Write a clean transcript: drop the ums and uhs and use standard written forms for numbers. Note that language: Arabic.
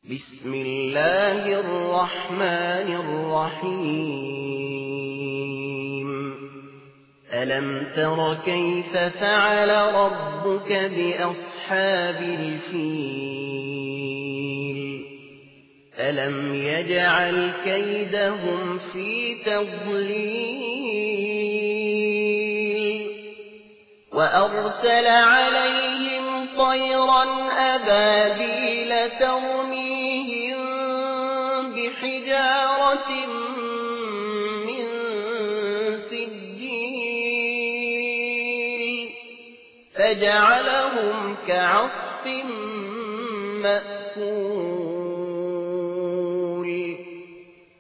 بسم الله الرحمن الرحيم ألم تر كيف فعل ربك بأصحاب الفيل ألم يجعل كيدهم في تضليل وأرسل عليهم طيرا أبابيل ترميهم بحجارة من سجيل فجعلهم كعصف مأكول